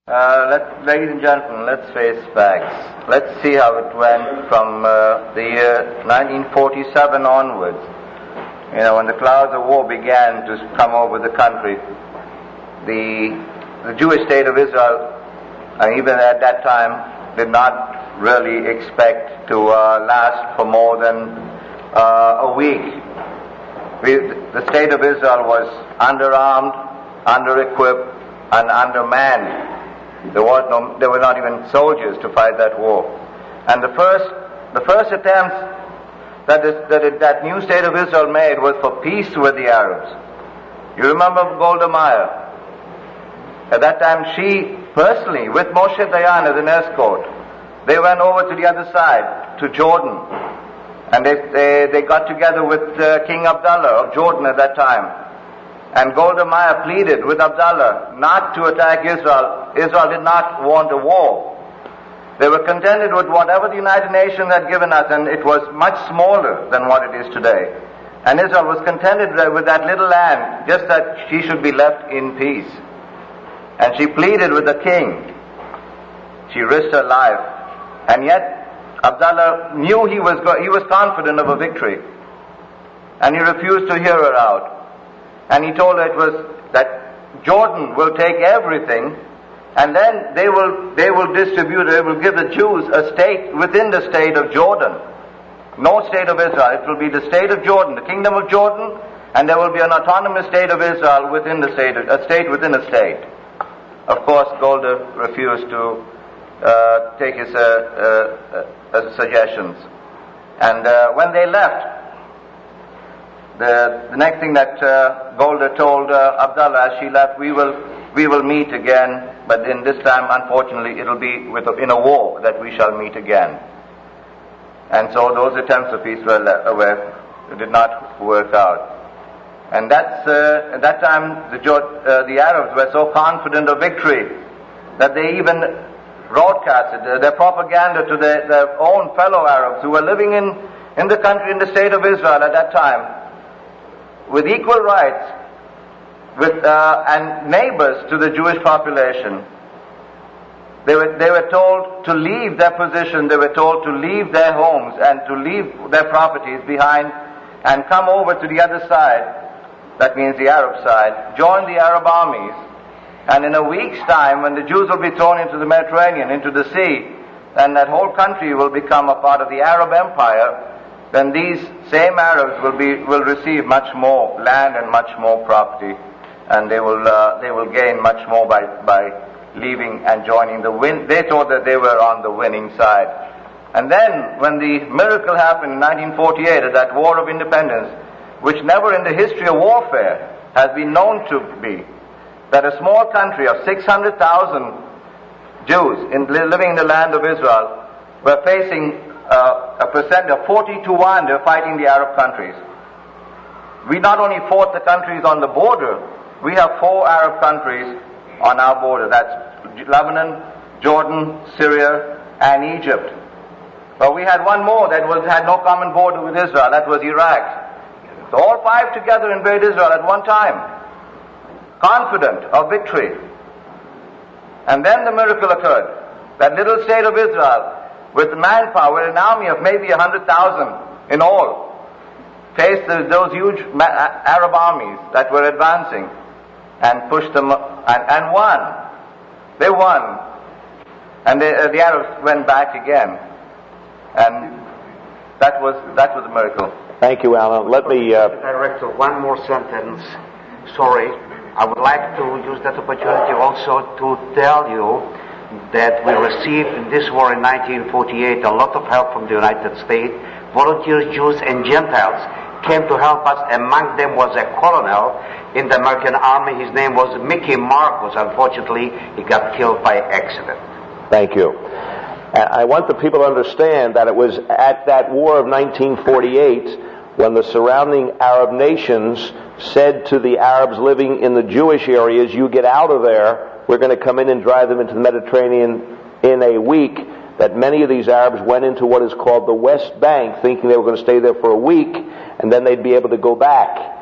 Ladies and gentlemen, let's face facts. Let's see how it went from the year 1947 onwards. When the clouds of war began to come over the country, the Jewish state of Israel, even at that time, did not really expect to last for more than a week. The state of Israel was underarmed, under-equipped, and undermanned. There were not even soldiers to fight that war. And the first attempts that new state of Israel made was for peace with the Arabs. You remember Golda Meir? At that time, she personally, with Moshe Dayan as an escort, they went over to the other side, to Jordan. And they got together with King Abdullah of Jordan at that time. And Golda Meir pleaded with Abdullah not to attack Israel. Israel did not want a war. They were contented with whatever the United Nations had given us, and it was much smaller than what it is today. And Israel was contented with that little land, just that she should be left in peace. And she pleaded with the king. She risked her life. And yet, Abdullah knew he was confident of a victory. And he refused to hear her out. And he told her that Jordan will take everything, and then they will distribute, they will give the Jews a state within the state of Jordan. No state of Israel. It will be the state of Jordan, the kingdom of Jordan, and there will be an autonomous state of Israel within the state, a state within a state. Of course, Golda refused to take his suggestions. And when they left, the next thing that Golda told Abdullah as she left, we will meet again, but in this time, unfortunately, it'll be in a war that we shall meet again. And so those attempts of peace did not work out. And at that time, the Arabs were so confident of victory that they even broadcasted their propaganda to their own fellow Arabs who were living in the country, in the state of Israel at that time, with equal rights and neighbors to the Jewish population. They were told to leave their position, they were told to leave their homes and to leave their properties behind and come over to the other side, that means the Arab side, join the Arab armies, and in a week's time, when the Jews will be thrown into the Mediterranean, into the sea, and that whole country will become a part of the Arab Empire, then these same Arabs will receive much more land and much more property, and they will gain much more by leaving and joining the win. They thought that they were on the winning side. And then, when the miracle happened in 1948, at that War of Independence, which never in the history of warfare has been known to be, that a small country of 600,000 Jews living in the land of Israel were facing a percent of 40 to 1, they're fighting the Arab countries. We not only fought the countries on the border, we have 4 Arab countries on our border. That's Lebanon, Jordan, Syria, and Egypt. But we had one more that had no common border with Israel, that was Iraq. So all 5 together invade Israel at one time, confident of victory. And then the miracle occurred. That little state of Israel, with manpower, an army of maybe 100,000 in all, faced those huge Arab armies that were advancing and pushed them and won. They won. And the Arabs went back again. And that was a miracle. Thank you, Alan. Let me... Director, one more sentence. Sorry. I would like to use that opportunity also to tell you that we received in this war in 1948 a lot of help from the United States. Volunteers, Jews, and Gentiles came to help us. Among them was a colonel in the American Army. His name was Mickey Marcus. Unfortunately, he got killed by accident. Thank you. I want the people to understand that it was at that war of 1948 when the surrounding Arab nations said to the Arabs living in the Jewish areas, you get out of there, we're going to come in and drive them into the Mediterranean in a week, that many of these Arabs went into what is called the West Bank, thinking they were going to stay there for a week, and then they'd be able to go back.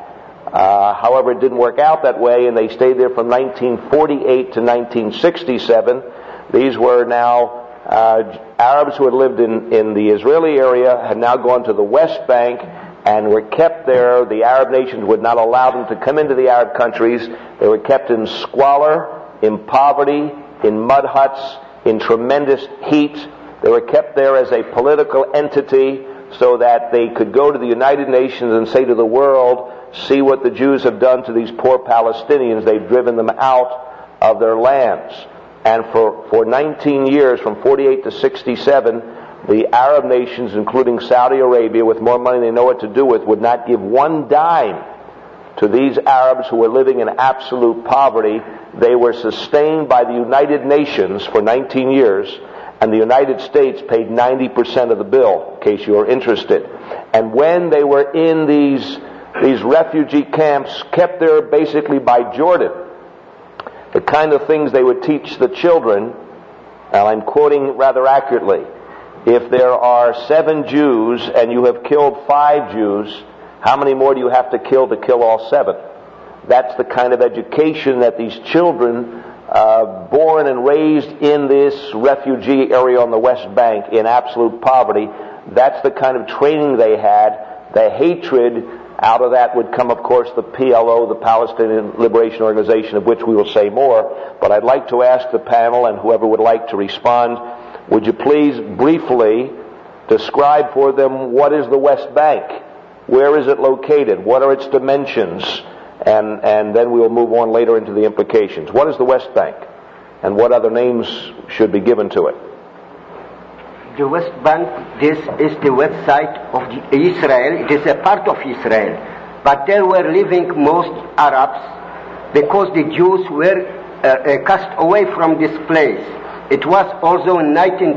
However, it didn't work out that way, and they stayed there from 1948 to 1967. These were now Arabs who had lived in the Israeli area, had now gone to the West Bank and were kept there. The Arab nations would not allow them to come into the Arab countries. They were kept in squalor, in poverty, in mud huts, in tremendous heat. They were kept there as a political entity so that they could go to the United Nations and say to the world, see what the Jews have done to these poor Palestinians. They've driven them out of their lands. And for 19 years, from 48 to 67, the Arab nations, including Saudi Arabia, with more money than they know what to do with, would not give one dime to these Arabs who were living in absolute poverty. They were sustained by the United Nations for 19 years, and the United States paid 90% of the bill, in case you are interested. And when they were in these refugee camps, kept there basically by Jordan, the kind of things they would teach the children, and I'm quoting rather accurately, if there are 7 Jews and you have killed 5 Jews, how many more do you have to kill all 7? That's the kind of education that these children, born and raised in this refugee area on the West Bank in absolute poverty, that's the kind of training they had. The hatred out of that would come, of course, the PLO, the Palestinian Liberation Organization, of which we will say more. But I'd like to ask the panel and whoever would like to respond, would you please briefly describe for them what is the West Bank? Where is it located? What are its dimensions? And then we will move on later into the implications. What is the West Bank? And what other names should be given to it? The West Bank, this is the west side of Israel. It is a part of Israel. But there were living most Arabs because the Jews were cast away from this place. It was also in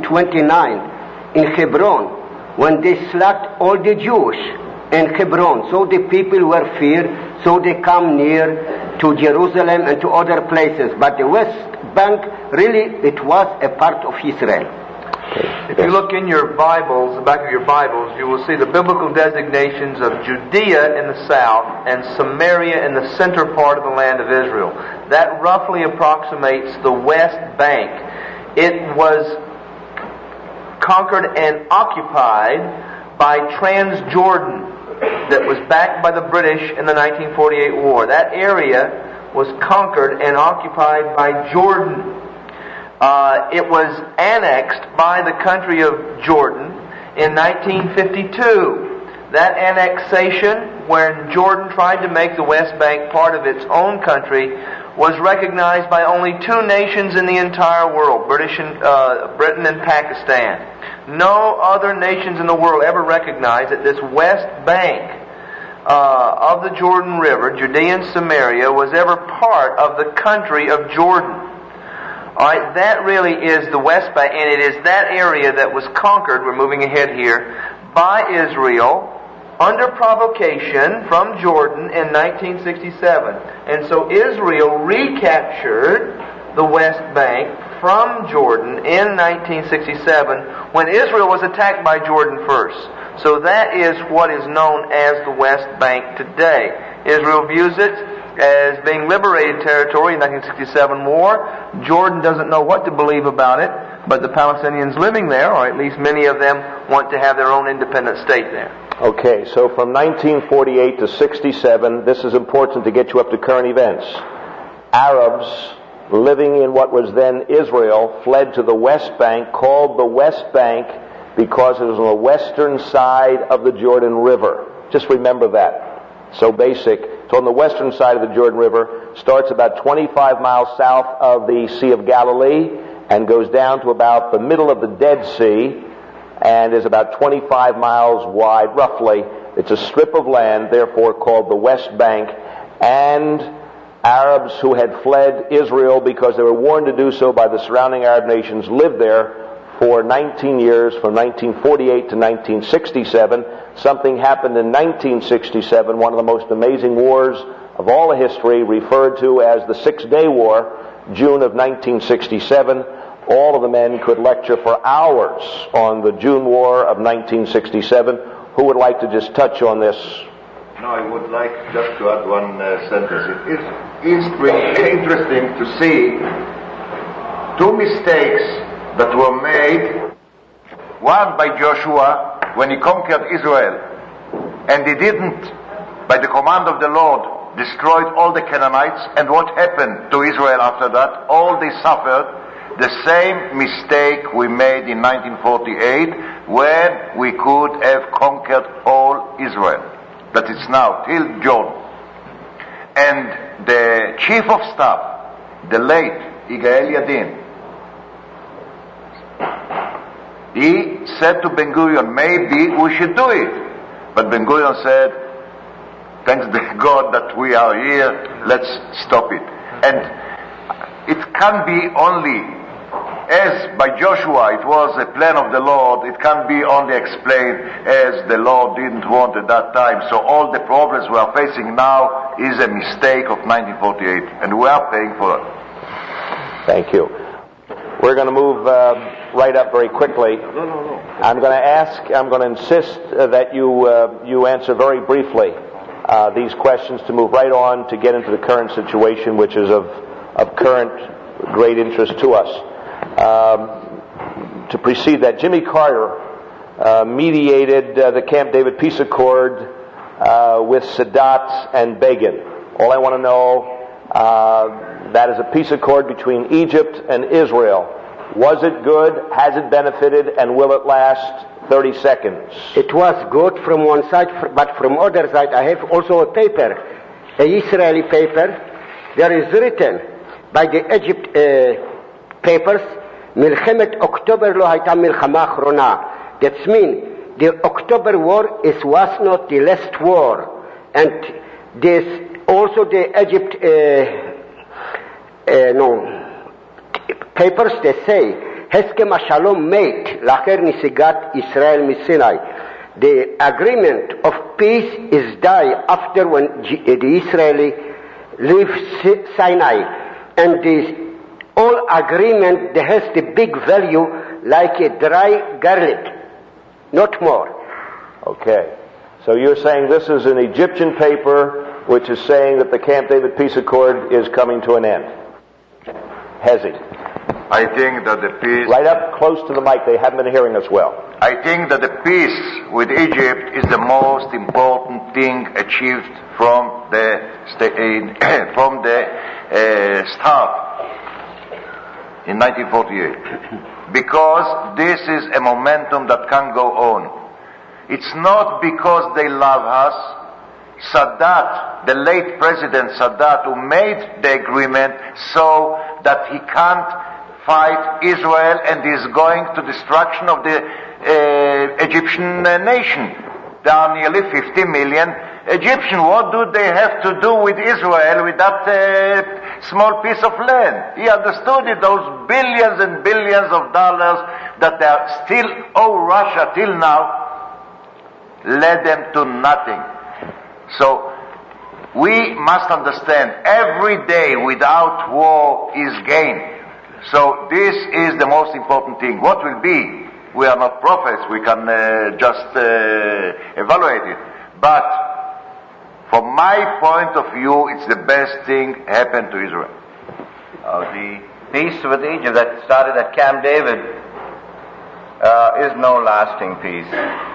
1929 in Hebron when they slaughtered all the Jews in Hebron. So the people were feared, so they come near to Jerusalem and to other places. But the West Bank, really, it was a part of Israel. If you look in your Bibles, the back of your Bibles, you will see the biblical designations of Judea in the south and Samaria in the center part of the land of Israel. That roughly approximates the West Bank. It was conquered and occupied by Transjordan that was backed by the British in the 1948 war. That area was conquered and occupied by Jordan. It was annexed by the country of Jordan in 1952. That annexation, when Jordan tried to make the West Bank part of its own country, was recognized by only 2 nations in the entire world, Britain and Pakistan. No other nations in the world ever recognized that this West Bank of the Jordan River, Judea and Samaria, was ever part of the country of Jordan. Alright, that really is the West Bank, and it is that area that was conquered, we're moving ahead here, by Israel under provocation from Jordan in 1967. And so Israel recaptured the West Bank from Jordan in 1967 when Israel was attacked by Jordan first. So that is what is known as the West Bank today. Israel views it as being liberated territory in 1967 war. Jordan doesn't know what to believe about it, but the Palestinians living there, or at least many of them, want to have their own independent state there. Okay, so from 1948 to 67, this is important to get you up to current events. Arabs living in what was then Israel fled to the West Bank, called the West Bank because it was on the western side of the Jordan River. Just remember that. So basic. It's on the western side of the Jordan River, starts about 25 miles south of the Sea of Galilee and goes down to about the middle of the Dead Sea and is about 25 miles wide, roughly. It's a strip of land, therefore called the West Bank, and Arabs who had fled Israel because they were warned to do so by the surrounding Arab nations lived there for 19 years, from 1948 to 1967. Something happened in 1967, one of the most amazing wars of all of history, referred to as the 6-Day War, June of 1967. All of the men could lecture for hours on the June War of 1967. Who would like to just touch on this No, I would like just to add one sentence. It is interesting to see two mistakes that were made. One by Joshua when he conquered Israel, and he didn't, by the command of the Lord, destroyed all the Canaanites. And what happened to Israel after that? All they suffered the same mistake we made in 1948 when we could have conquered all Israel. That is now, till Jordan. And the chief of staff, the late Yigael Yadin, he said to Ben-Gurion, maybe we should do it. But Ben-Gurion said, thanks to God that we are here, let's stop it. And it can be only, as by Joshua it was a plan of the Lord, it can be only explained as the Lord didn't want at that time. So all the problems we are facing now is a mistake of 1948, and we are paying for it. Thank you. We're going to move right up very quickly. No. I'm going to insist that you answer very briefly these questions to move right on to get into the current situation, which is of current great interest to us. To precede that, Jimmy Carter mediated the Camp David peace accord with Sadat and Begin. All I want to know, that is a peace accord between Egypt and Israel. Was it good? Has it benefited? And will it last? 30 seconds. It was good from one side, but from other side I have also a paper, a Israeli paper. There is written by the Egypt papers, מלחמת אוקטובר לא הייתה מלחמה אחרונה. That means the October War was not the last war. And this also the Egypt papers, they say, הסכם השלום מת לאחר נסיגת ישראל מסיני. The agreement of peace is die after when the Israeli leave Sinai. And this all agreement that has the big value like a dry garlic, not more. Okay. So you're saying this is an Egyptian paper which is saying that the Camp David peace accord is coming to an end. Hezi. I think that the peace... Right up close to the mic, they haven't been hearing us well. I think that the peace with Egypt is the most important thing achieved from the start in 1948. Because this is a momentum that can go on. It's not because they love us. Sadat, the late President Sadat, who made the agreement so that he can't fight Israel and is going to destruction of the Egyptian nation. There are nearly 50 million Egyptians. What do they have to do with Israel, with that small piece of land? He understood it, those billions and billions of dollars that they are still owe Russia till now, led them to nothing. So we must understand, every day without war is gain. So this is the most important thing. What will be? We are not prophets. We can just evaluate it. But from my point of view, it's the best thing happened to Israel. The peace with Egypt that started at Camp David is no lasting peace.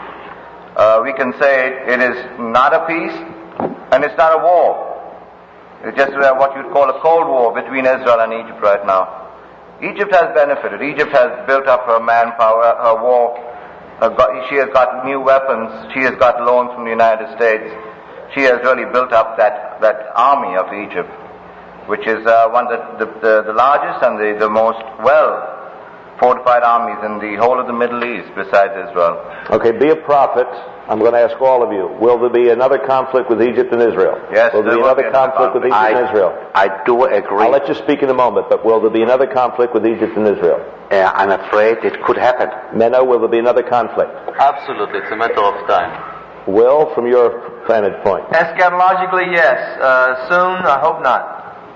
We can say it is not a peace, and it's not a war. It's just what you'd call a Cold War between Israel and Egypt right now. Egypt has benefited. Egypt has built up her manpower, her war. She has got new weapons. She has got loans from the United States. She has really built up that army of Egypt, which is one of the largest and the most well-fortified armies in the whole of the Middle East besides Israel. Okay, be a prophet. I'm going to ask all of you, will there be another conflict with Egypt and Israel? Yes, will there be another conflict with Egypt and Israel? I do agree. I'll let you speak in a moment, but will there be another conflict with Egypt and Israel? I'm afraid it could happen. Menno, will there be another conflict? Absolutely, it's a matter of time. Will, from your vantage point? Eschatologically, yes. Soon, I hope not.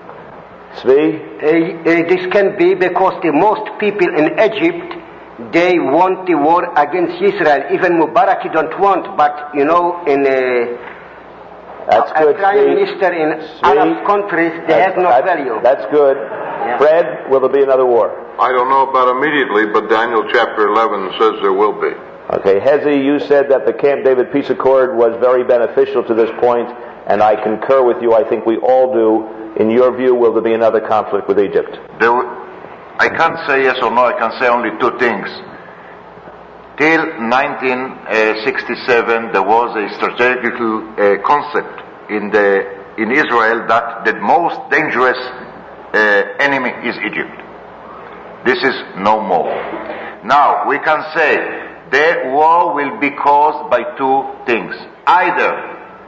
Zvi? This can be because the most people in Egypt, they want the war against Israel. Even Mubarak don't want, but in That's good. Prime Minister in Arab countries, they have no value. That's good. Yeah. Fred, will there be another war? I don't know about immediately, but Daniel chapter 11 says there will be. Okay, Hezi, you said that the Camp David Peace Accord was very beneficial to this point, and I concur with you. I think we all do. In your view, will there be another conflict with Egypt? I can't say yes or no. I can say only two things. Till 1967, there was a strategical concept in Israel that the most dangerous enemy is Egypt. This is no more. Now, we can say the war will be caused by two things. Either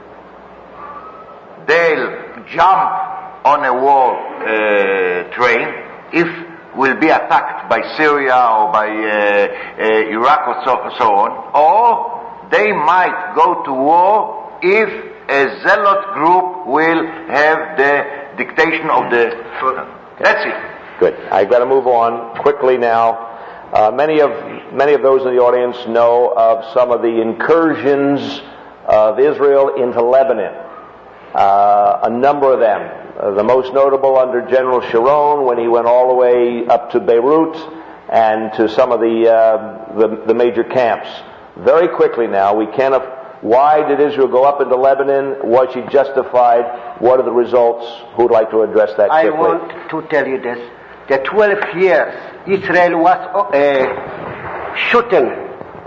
they'll jump on a war train if will be attacked by Syria or by Iraq or so on, or they might go to war if a zealot group will have the dictation of the... That's it. Good. I've got to move on quickly now. Many of those in the audience know of some of the incursions of Israel into Lebanon. A number of them. The most notable under General Sharon, when he went all the way up to Beirut and to some of the major camps. Very quickly now, why did Israel go up into Lebanon? Was she justified? What are the results? Who'd like to address that quickly? I want to tell you this. The 12 years Israel was shooting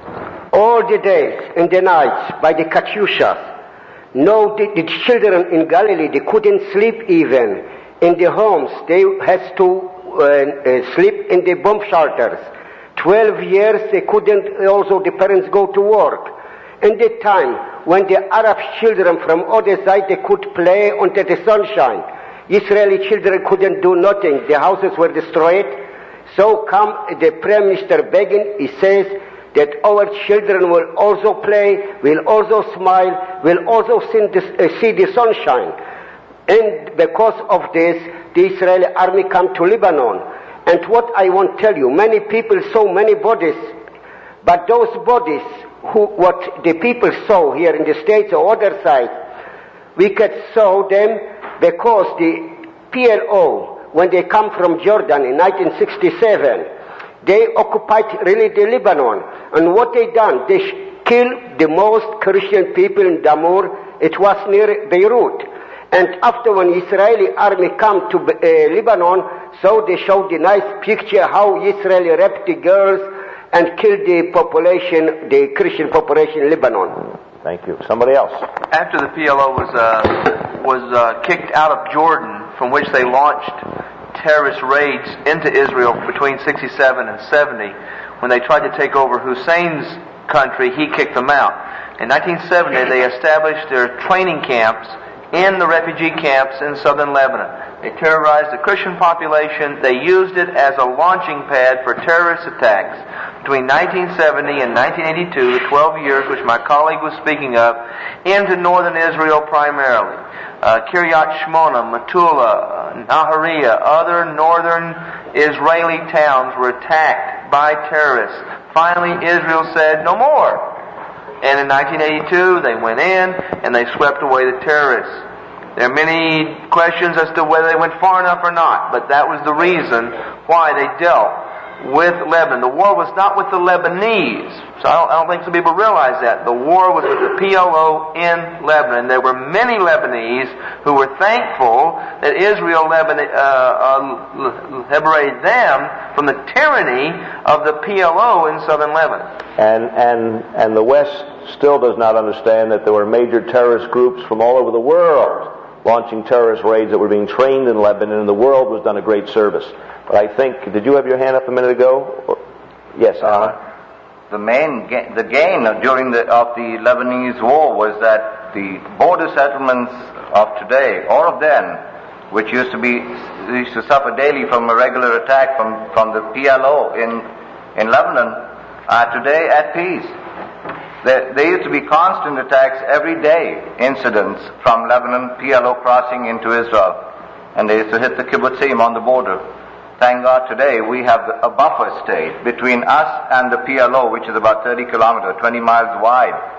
all the days and the nights by the Katyushas. No, the children in Galilee, they couldn't sleep even in the homes. They had to sleep in the bomb shelters. 12 years they couldn't, also the parents go to work. In the time when the Arab children from other side, they could play under the sunshine. Israeli children couldn't do nothing. The houses were destroyed. So come the Prime Minister Begin, he says, that our children will also play, will also smile, will also see the sunshine. And because of this, the Israeli army come to Lebanon. And what I want to tell you, many people saw many bodies, but those bodies, what the people saw here in the States or other side, we could saw them because the PLO, when they come from Jordan in 1967, they occupied really the Lebanon. And what they done, they killed the most Christian people in Damour. It was near Beirut. And after when Israeli army come to Lebanon, so they showed the nice picture how Israel raped the girls and killed the population, the Christian population in Lebanon. Thank you. Somebody else. After the PLO was kicked out of Jordan, from which they launched terrorist raids into Israel between 67 and 70. When they tried to take over Hussein's country, he kicked them out. In 1970, they established their training camps in the refugee camps in southern Lebanon. They terrorized the Christian population. They used it as a launching pad for terrorist attacks. Between 1970 and 1982, the 12 years which my colleague was speaking of, into northern Israel primarily. Kiryat Shmona, Metula, Nahariya, other northern Israeli towns were attacked by terrorists. Finally, Israel said, no more. And in 1982, they went in and they swept away the terrorists. There are many questions as to whether they went far enough or not, but that was the reason why they dealt with Lebanon. The war was not with the Lebanese. So I don't think some people realize that. The war was with the PLO in Lebanon. There were many Lebanese who were thankful that Israel liberated them from the tyranny of the PLO in southern Lebanon. And the West still does not understand that there were major terrorist groups from all over the world launching terrorist raids that were being trained in Lebanon, and the world was done a great service. But I think, did you have your hand up a minute ago? Yes, Alan. The gain during the Lebanese war was that the border settlements of today, all of them, which used to suffer daily from a regular attack from the PLO in Lebanon, are today at peace. There used to be constant attacks every day, incidents from Lebanon, PLO crossing into Israel, and they used to hit the kibbutzim on the border. Thank God today we have a buffer state between us and the PLO, which is about 30 kilometers, 20 miles wide.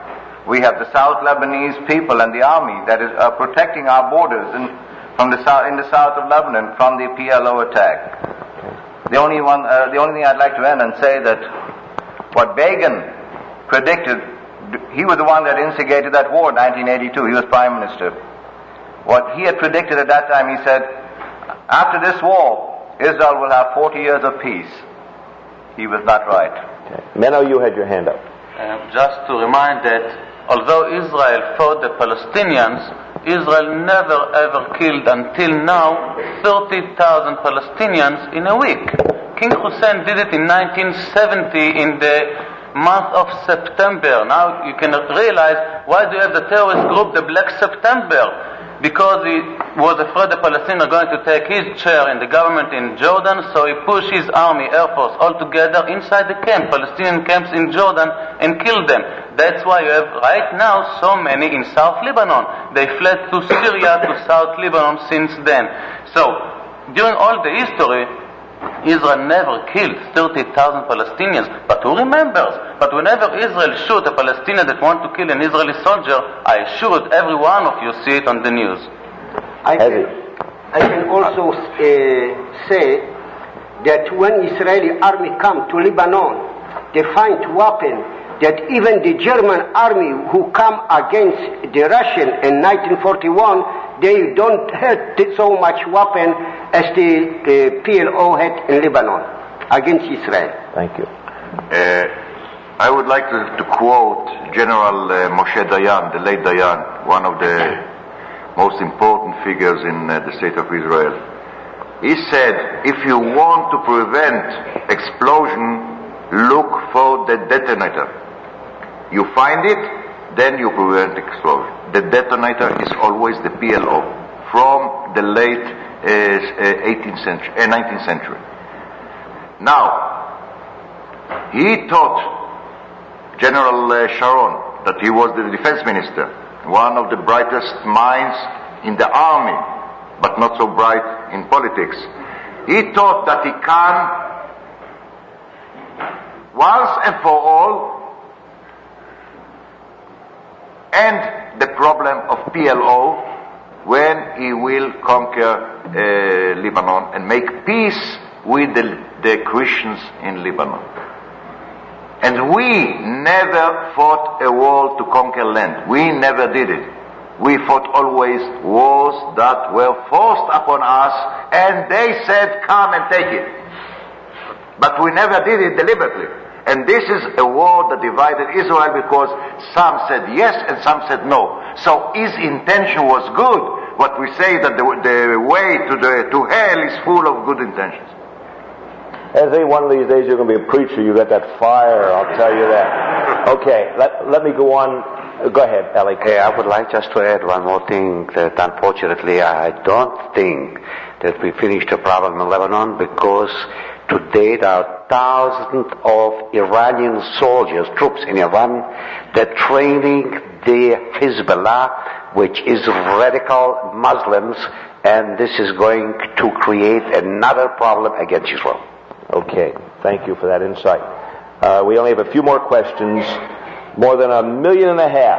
We have the South Lebanese people and the army that is protecting our borders in the south of Lebanon from the PLO attack. The only thing I'd like to end and say that what Begin predicted, he was the one that instigated that war in 1982. He was Prime Minister. What he had predicted at that time, he said, after this war, Israel will have 40 years of peace. He was not right. Okay. Menno, you had your hand up. Just to remind that although Israel fought the Palestinians, Israel never ever killed until now 30,000 Palestinians in a week. King Hussein did it in 1970 in the month of September. Now you can realize why do you have the terrorist group, the Black September? Because he was afraid the Palestinians are going to take his chair in the government in Jordan, so he pushed his army, air force, all together inside the camp, Palestinian camps in Jordan, and killed them. That's why you have right now so many in South Lebanon. They fled to Syria, to South Lebanon since then. So, during all the history, Israel never killed 30,000 Palestinians. But who remembers? But whenever Israel shoot a Palestinian that wants to kill an Israeli soldier, I assure that every one of you see it on the news. I can also say that when Israeli army come to Lebanon, they find weapon that even the German army who come against the Russian in 1941, they don't have so much weapon as the PLO had in Lebanon against Israel. Thank you. I would like to quote General Moshe Dayan, the late Dayan, one of the most important figures in the state of Israel. He said, if you want to prevent explosion, look for the detonator. You find it, then you prevent explosion. The detonator is always the PLO from the late 19th century. Now, he taught General Sharon, that he was the defense minister, one of the brightest minds in the army, but not so bright in politics. He thought that he can, once and for all, end the problem of PLO when he will conquer Lebanon and make peace with the Christians in Lebanon. And we never fought a war to conquer land. We never did it. We fought always wars that were forced upon us, and they said, come and take it. But we never did it deliberately. And this is a war that divided Israel because some said yes and some said no. So his intention was good. But we say that the way to hell is full of good intentions. Ezzy, one of these days you're going to be a preacher. You got that fire, I'll tell you that. Okay, let me go on. Go ahead, Eli. Hey, I would like just to add one more thing, that unfortunately I don't think that we finished the problem in Lebanon, because today there are thousands of Iranian soldiers, troops in Iran, that training the Hezbollah, which is radical Muslims, and this is going to create another problem against Israel. Okay, thank you for that insight. We only have a few more questions. More than 1.5 million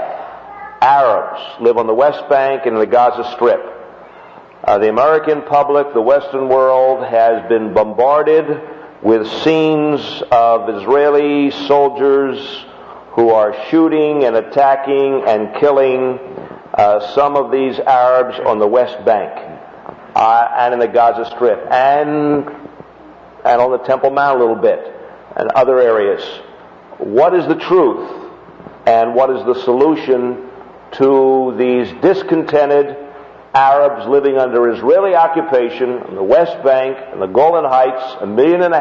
Arabs live on the West Bank and in the Gaza Strip. The American public, the Western world, has been bombarded with scenes of Israeli soldiers who are shooting and attacking and killing some of these Arabs on the West Bank and in the Gaza Strip and on the Temple Mount a little bit and other areas. What is the truth and what is the solution to these discontented Arabs living under Israeli occupation on the West Bank and the Golan Heights, 1.5 million,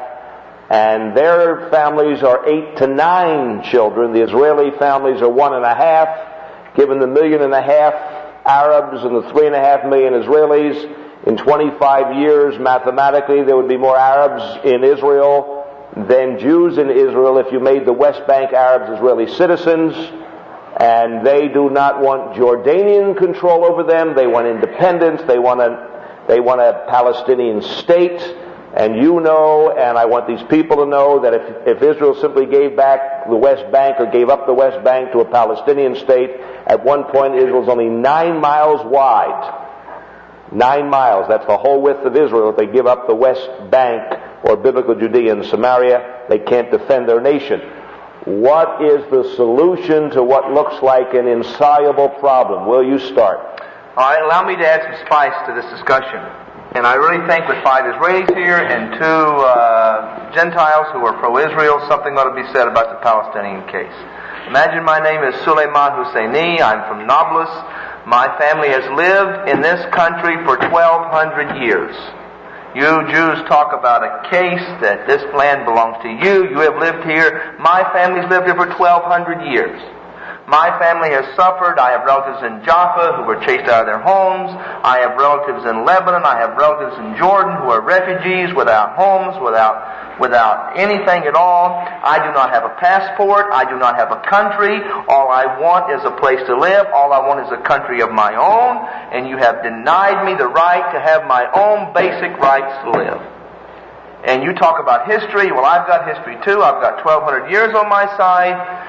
and their families are 8 to 9 children. The Israeli families are 1.5. Given the 1.5 million Arabs and the 3.5 million Israelis, in 25 years, mathematically, there would be more Arabs in Israel than Jews in Israel if you made the West Bank Arabs Israeli citizens. And they do not want Jordanian control over them. They want independence. They want a Palestinian state. And you know, and I want these people to know, that if Israel simply gave back the West Bank or gave up the West Bank to a Palestinian state, at one point Israel's only 9 miles wide. 9 miles, that's the whole width of Israel. If they give up the West Bank or biblical Judea and Samaria, they can't defend their nation. What is the solution to what looks like an insoluble problem? Will you start? All right, allow me to add some spice to this discussion. And I really think with 5 Israelis here and 2 Gentiles who are pro-Israel, something ought to be said about the Palestinian case. Imagine my name is Suleiman Husseini. I'm from Nablus. My family has lived in this country for 1,200 years. You Jews talk about a case that this land belongs to you. You have lived here. My family's lived here for 1,200 years. My family has suffered. I have relatives in Jaffa who were chased out of their homes. I have relatives in Lebanon. I have relatives in Jordan who are refugees without homes, without anything at all. I do not have a passport. I do not have a country. All I want is a place to live. All I want is a country of my own. And you have denied me the right to have my own basic rights to live. And you talk about history. Well, I've got history too. I've got 1,200 years on my side.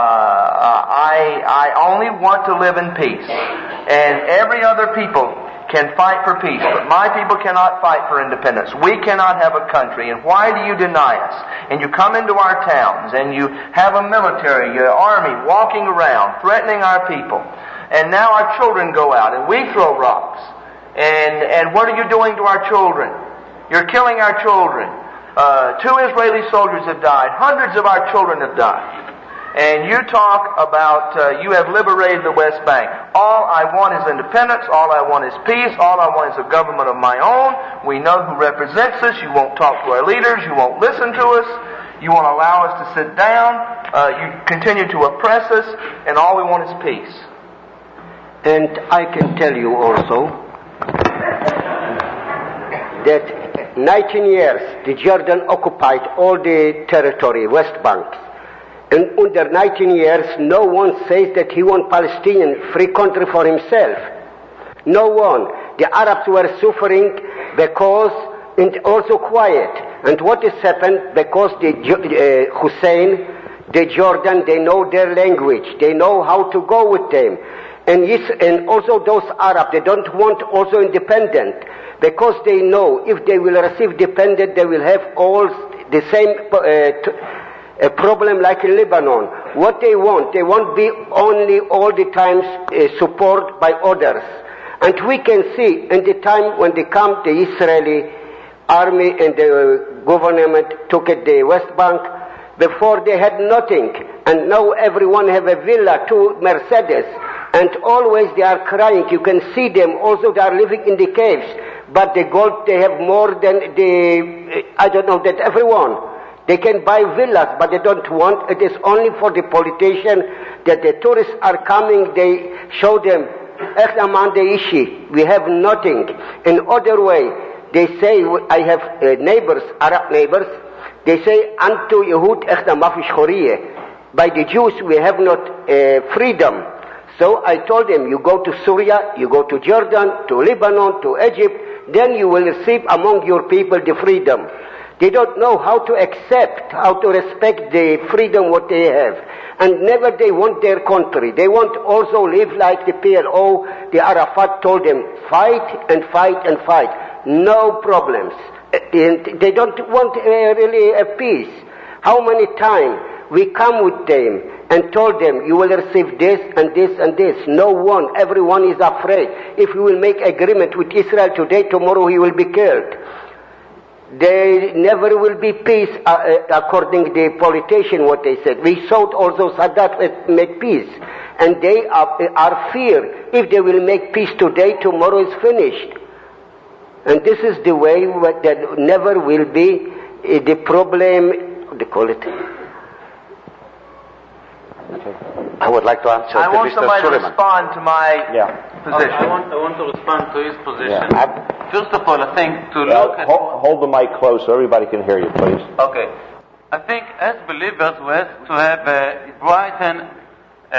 I only want to live in peace. And every other people can fight for peace, but my people cannot fight for independence. We cannot have a country. And why do you deny us? And you come into our towns and you have a military, your army walking around, threatening our people. And now our children go out and we throw rocks. And what are you doing to our children? You're killing our children. 2 Israeli soldiers have died. Hundreds of our children have died. And you talk about you have liberated the West Bank. All I want is independence. All I want is peace. All I want is a government of my own. We know who represents us. You won't talk to our leaders. You won't listen to us. You won't allow us to sit down. You continue to oppress us. And all we want is peace. And I can tell you also that 19 years the Jordan occupied all the territory, West Bank. And under 19 years, no one says that he wants Palestinian free country for himself. No one. The Arabs were suffering because, and also quiet. And what has happened? Because the Hussein, the Jordan, they know their language. They know how to go with them. And also those Arabs, they don't want also independent. Because they know if they will receive independent, they will have all the same a problem like in Lebanon. What they want be only all the time support by others. And we can see in the time when they come, the Israeli army and the government took at the West Bank, before they had nothing. And now everyone have a villa, 2 Mercedes. And always they are crying. You can see them. Also they are living in the caves. But the gold, they have more than that everyone. They can buy villas, but they don't want. It is only for the politician that the tourists are coming. They show them, we have nothing. In other way, they say, I have neighbors, Arab neighbors. They say, Antu Yehud echna mafish choriye. By the Jews, we have not freedom. So I told them, you go to Syria, you go to Jordan, to Lebanon, to Egypt, then you will receive among your people the freedom. They don't know how to accept, how to respect the freedom what they have. And never they want their country. They want also live like the PLO, the Arafat told them, fight and fight and fight. No problems. And they don't want really a peace. How many times we come with them and told them, you will receive this and this and this. No one, everyone is afraid. If we will make agreement with Israel today, tomorrow he will be killed. There never will be peace according to the politician what they said. We saw also Sadat will make peace. And they are fear. If they will make peace today, tomorrow is finished. And this is the way that never will be the problem, what do you call it? I would like to answer I want Mr. somebody Suleiman. to respond to my position. I want to respond to his position. Yeah. First of all, I think to look at... Hold the mic close so everybody can hear you, please. Okay. I think as believers we have to have a bright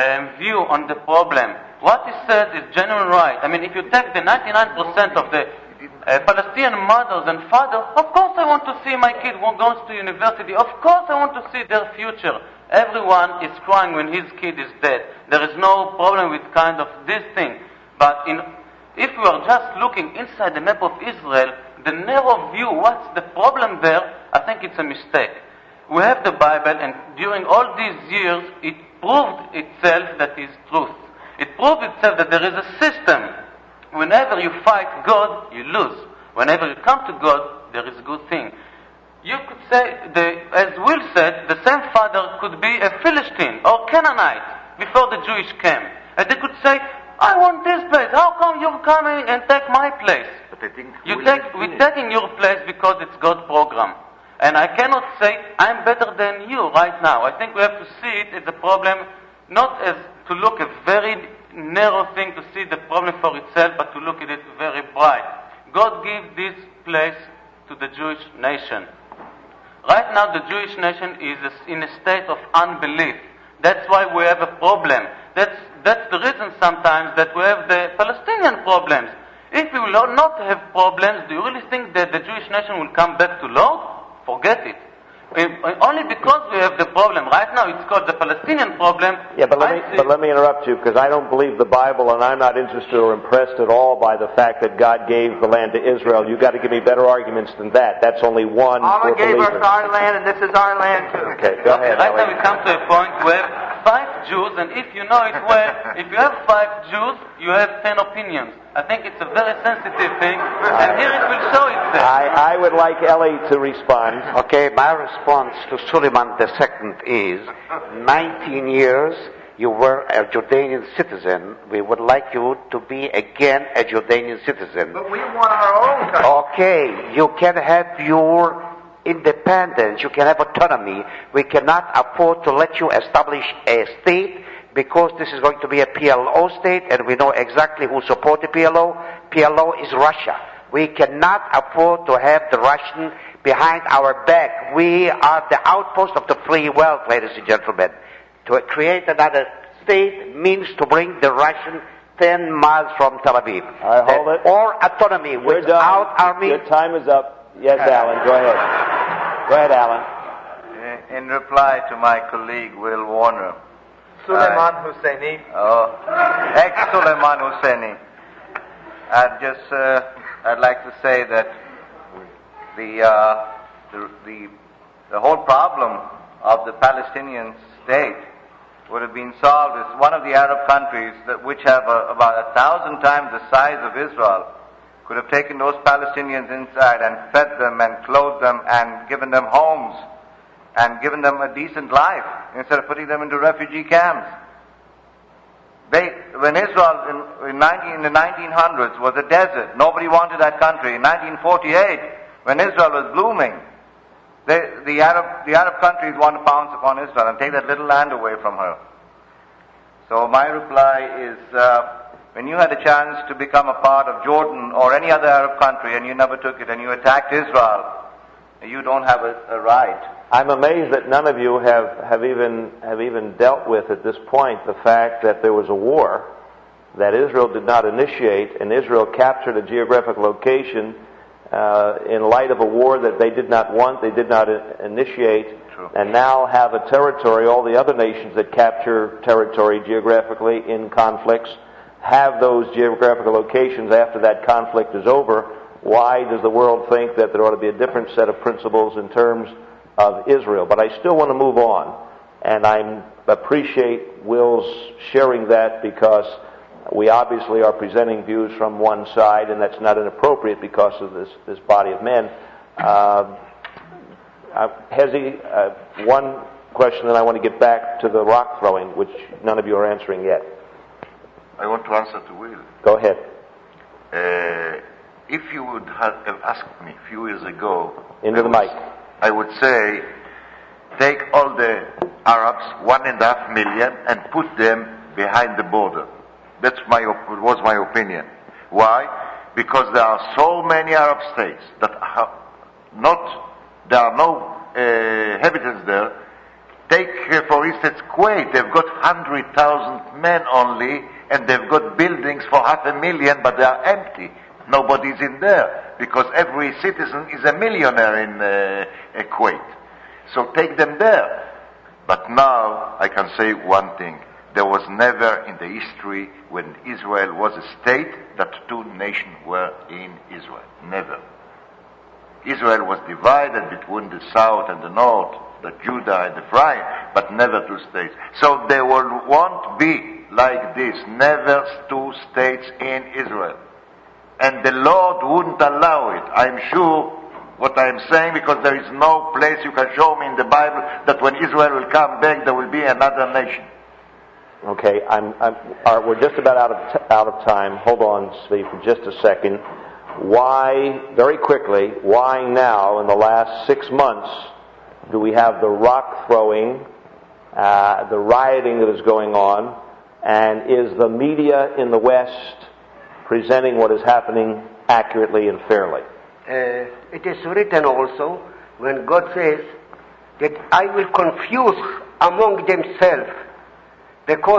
view on the problem. What is said is genuine right. I mean, if you take the 99% of the Palestinian mothers and fathers, of course I want to see my kid who goes to university. Of course I want to see their future. Everyone is crying when his kid is dead. There is no problem with kind of this thing. But if we are just looking inside the map of Israel, the narrow view, what's the problem there, I think it's a mistake. We have the Bible, and during all these years, it proved itself that is truth. It proved itself that there is a system. Whenever you fight God, you lose. Whenever you come to God, there is a good thing. You could say, as Will said, the same father could be a Philistine or Canaanite before the Jewish came. And they could say, I want this place. How come you're coming and take my place? But I think We're taking your place because it's God's program. And I cannot say, I'm better than you right now. I think we have to see it as a problem, not as to look a very narrow thing to see the problem for itself, but to look at it very bright. God gave this place to the Jewish nation. Right now the Jewish nation is in a state of unbelief. That's why we have a problem. That's the reason sometimes that we have the Palestinian problems. If we will not have problems, do you really think that the Jewish nation will come back to Lord? Forget it. Only because we have the problem. Right now it's called the Palestinian problem. Yeah, but let me interrupt you, because I don't believe the Bible, and I'm not interested or impressed at all by the fact that God gave the land to Israel. You've got to give me better arguments than that. That's only one Allah for gave believers. us our land, and this is our land too. Okay, go ahead. Right now Ellie. we come to a point where 5 Jews, and if you know it well, if you have 5 Jews, you have 10 opinions. I think it's a very sensitive thing, and here it will show itself. I would like Ellie to respond. Okay, my response to Suleiman II is, 19 years you were a Jordanian citizen. We would like you to be again a Jordanian citizen. But we want our own country. Okay, you can have your independence, you can have autonomy. We cannot afford to let you establish a state, because this is going to be a PLO state, and we know exactly who support the PLO. PLO is Russia. We cannot afford to have the Russian behind our back. We are the outpost of the free world, ladies and gentlemen. To create another state means to bring the Russian 10 miles from Tel Aviv. All right, hold it. Or autonomy We're without done. army. Your time is up. Yes, Alan, go ahead. Go ahead, Alan. In reply to my colleague Will Warner, Suleiman Husseini. ex-Suleiman Husseini, I'd like to say that the whole problem of the Palestinian state would have been solved if one of the Arab countries which have about 1,000 times the size of Israel could have taken those Palestinians inside and fed them and clothed them and given them homes and given them a decent life instead of putting them into refugee camps. When Israel in the 1900s was a desert, nobody wanted that country. In 1948, when Israel was blooming, the Arab countries want to pounce upon Israel and take that little land away from her. So my reply is, when you had a chance to become a part of Jordan or any other Arab country and you never took it and you attacked Israel, you don't have a right. I'm amazed that none of you have even dealt with at this point the fact that there was a war that Israel did not initiate, and Israel captured a geographic location in light of a war that they did not want, they did not initiate, True. And now have a territory. All the other nations that capture territory geographically in conflicts have those geographical locations after that conflict is over. Why does the world think that there ought to be a different set of principles in terms of Israel? But I still want to move on, and I appreciate Will's sharing that, because we obviously are presenting views from one side, and that's not inappropriate because of this body of men. Hezi, one question, and I want to get back to the rock throwing, which none of you are answering yet. I want to answer to Will. Go ahead. If you would have asked me a few years ago, Into the mic. I would say, take all the Arabs, 1.5 million, and put them behind the border. That's was my opinion. Why? Because there are so many Arab states that there are no inhabitants there. Take, for instance, Kuwait. They've got 100,000 men only, and they've got buildings for 500,000, but they are empty. Nobody's in there, because every citizen is a millionaire in Kuwait. So take them there. But now I can say one thing. There was never in the history when Israel was a state that two nations were in Israel. Never. Israel was divided between the south and the north, the Judah and Ephraim, but never two states. So there won't be like this, never two states in Israel. And the Lord wouldn't allow it. I'm sure what I'm saying, because there is no place you can show me in the Bible that when Israel will come back, there will be another nation. Okay, we're just about out of time. Hold on, Zvi, for just a second. Why, very quickly, why now, in the last 6 months, do we have the rock throwing, the rioting that is going on, and is the media in the West presenting what is happening accurately and fairly? It is written also, when God says that I will confuse among themselves, because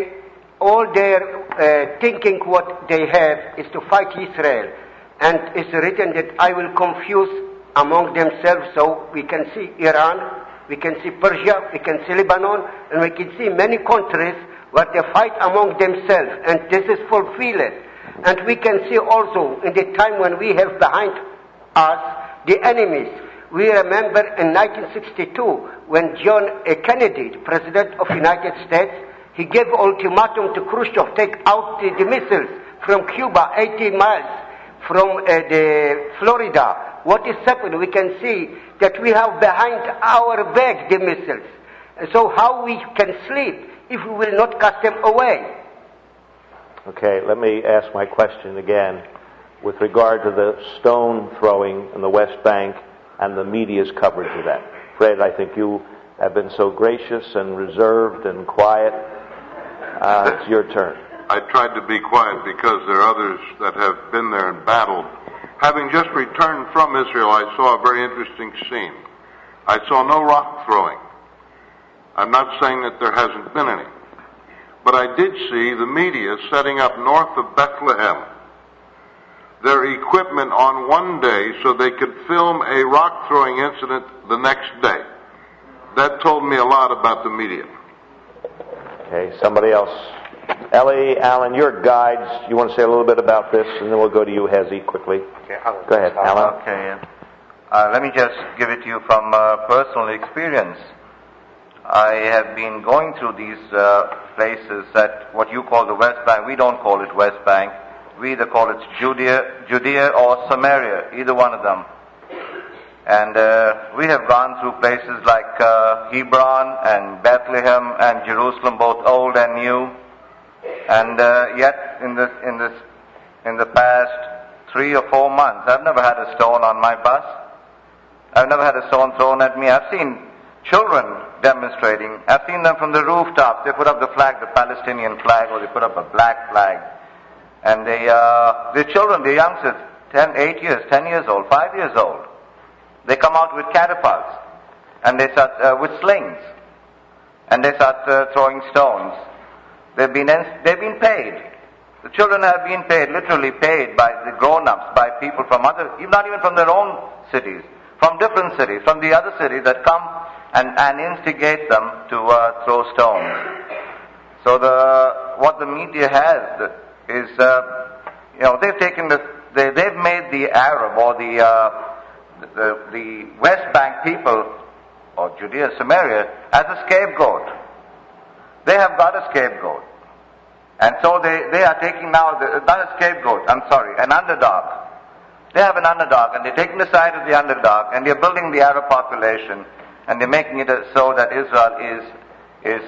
all their thinking what they have is to fight Israel. And it's written that I will confuse among themselves, so we can see Iran, we can see Persia, we can see Lebanon, and we can see many countries where they fight among themselves, and this is fulfilled. And we can see also in the time when we have behind us the enemies. We remember in 1962 when John Kennedy, the President of the United States, he gave ultimatum to Khrushchev, take out the missiles from Cuba, 80 miles from the Florida. What is happening? We can see that we have behind our back the missiles. So how we can sleep if we will not cast them away? Okay, let me ask my question again with regard to the stone throwing in the West Bank and the media's coverage of that. Fred, I think you have been so gracious and reserved and quiet. It's your turn. I tried to be quiet because there are others that have been there and battled. Having just returned from Israel, I saw a very interesting scene. I saw no rock throwing. I'm not saying that there hasn't been any. But I did see the media setting up north of Bethlehem their equipment on one day so they could film a rock throwing incident the next day. That told me a lot about the media. Okay, somebody else. Ellie, Alan, you're guides. You want to say a little bit about this, and then we'll go to you, Hezi, quickly. Okay, go ahead, Alan. Okay. Let me just give it to you from personal experience. I have been going through these places at what you call the West Bank. We don't call it West Bank. We either call it Judea or Samaria, either one of them. And we have gone through places like Hebron and Bethlehem and Jerusalem, both old and new. And yet, in the past 3 or 4 months, I've never had a stone on my bus. I've never had a stone thrown at me. I've seen children demonstrating. I've seen them from the rooftop. They put up the flag, the Palestinian flag, or they put up a black flag. And the children, the youngsters, 8 years, 10 years old, 5 years old, they come out with catapults, and they start with slings, and they start throwing stones. They've been paid. The children have been paid, literally paid by the grown-ups, by people from not even from their own cities, from different cities, from the other cities that come and instigate them to throw stones. So what the media has is, they've taken they've made the Arab or the West Bank people, or Judea, Samaria, as a scapegoat. They have got a scapegoat. And so they are taking now, not a scapegoat, an underdog. They have an underdog, and they're taking the side of the underdog, and they're building the Arab population, and they're making it so that Israel is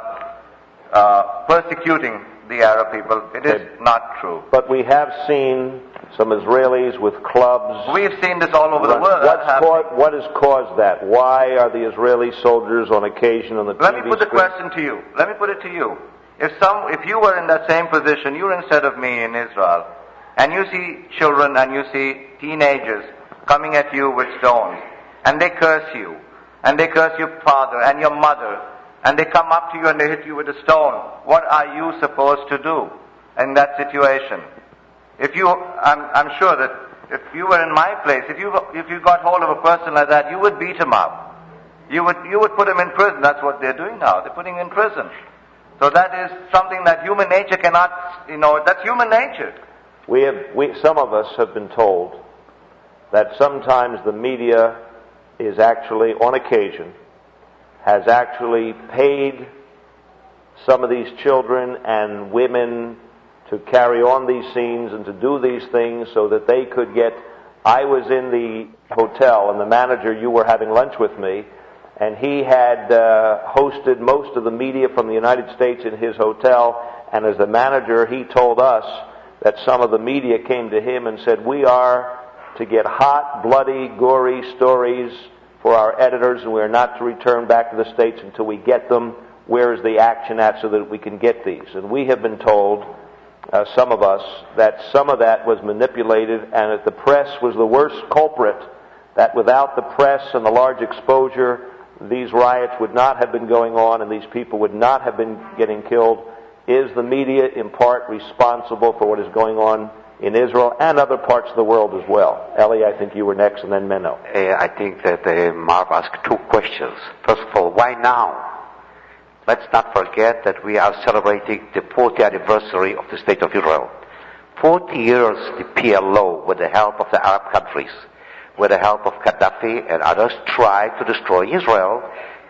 persecuting the Arab people. It is not true. But we have seen some Israelis with clubs. We've seen this all over the world. What has caused that? Why are the Israeli soldiers on occasion on the TV Let me put the screen? question to you. Let me put it to you. If you were in that same position, you're instead of me in Israel, and you see children and you see teenagers coming at you with stones, and they curse you, and they curse your father and your mother, and they come up to you and they hit you with a stone, what are you supposed to do in that situation? I'm sure that if you were in my place, if you got hold of a person like that, you would beat him up. You would put him in prison. That's what they're doing now. They're putting him in prison. So that is something that human nature cannot, that's human nature. Some of us have been told that sometimes the media is actually, on occasion, has actually paid some of these children and women to carry on these scenes and to do these things so that they could get... I was in the hotel, and the manager, you were having lunch with me, and he had hosted most of the media from the United States in his hotel, and as the manager, he told us that some of the media came to him and said, we are to get hot, bloody, gory stories for our editors, and we are not to return back to the States until we get them. Where is the action at so that we can get these? And we have been told, some of us, that some of that was manipulated and that the press was the worst culprit, that without the press and the large exposure, these riots would not have been going on and these people would not have been getting killed. Is the media in part responsible for what is going on in Israel and other parts of the world as well? Eli, I think you were next, and then Menno. I think that Marv asked two questions. First of all, why now? Let's not forget that we are celebrating the 40th anniversary of the State of Israel. 40 years the PLO, with the help of the Arab countries, with the help of Gaddafi and others, tried to destroy Israel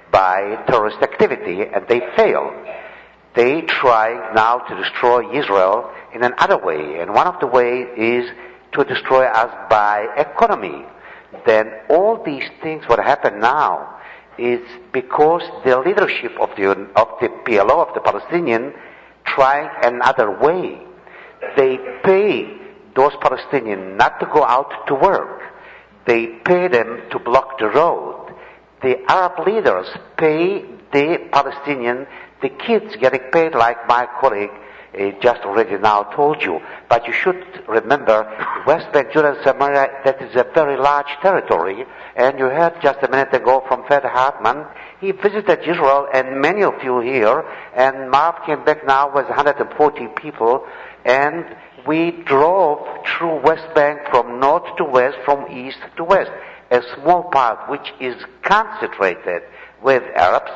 by terrorist activity, and they failed. They try now to destroy Israel in another way, and one of the ways is to destroy us by economy. Then all these things what happen now is because the leadership of the PLO, of the Palestinian, trying another way. They pay those Palestinians not to go out to work. They pay them to block the road. The Arab leaders pay the Palestinian, the kids getting paid, like my colleague just already now told you. But you should remember, West Bank, Judah, and Samaria, that is a very large territory. And you heard just a minute ago from Fred Hartman, he visited Israel, and many of you here, and Marv came back now with 140 people, and we drove through West Bank from north to west, from east to west. A small part which is concentrated with Arabs.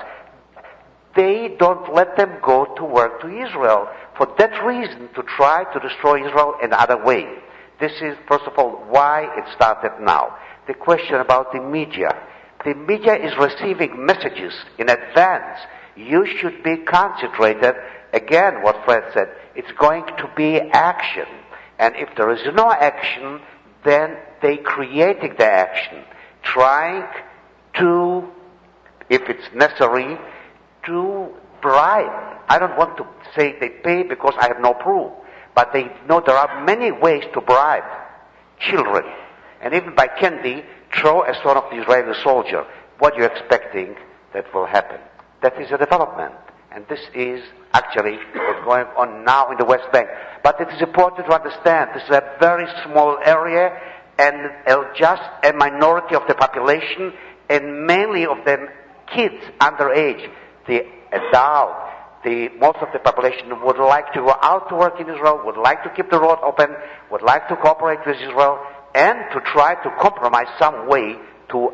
They don't let them go to work to Israel for that reason, to try to destroy Israel in another way. This is, first of all, why it started now. The question about the media. The media is receiving messages in advance. You should be concentrated. Again, what Fred said, it's going to be action. And if there is no action, then they creating the action. Trying to, if it's necessary, to bribe. I don't want to say they pay because I have no proof. But they know there are many ways to bribe children. And even by candy, throw a son of the Israeli soldier. What are you expecting that will happen? That is a development. And this is actually what's going on now in the West Bank. But it is important to understand this is a very small area and just a minority of the population, and mainly of them kids underage. The adult, most of the population would like to go out to work in Israel, would like to keep the road open, would like to cooperate with Israel, and to try to compromise some way to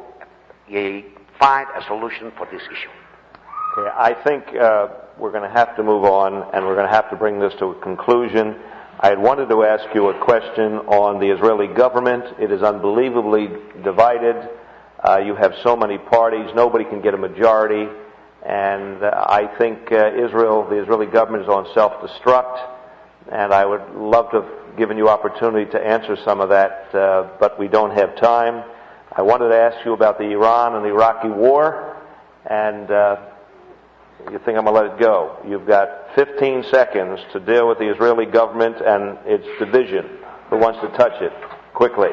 find a solution for this issue. Okay, I think we're going to have to move on, and we're going to have to bring this to a conclusion. I had wanted to ask you a question on the Israeli government. It is unbelievably divided. You have so many parties. Nobody can get a majority. And I think the Israeli government is on self-destruct. And I would love to have given you opportunity to answer some of that, but we don't have time. I wanted to ask you about the Iran and the Iraqi war. And you think I'm going to let it go. You've got 15 seconds to deal with the Israeli government and its division. Who wants to touch it? Quickly.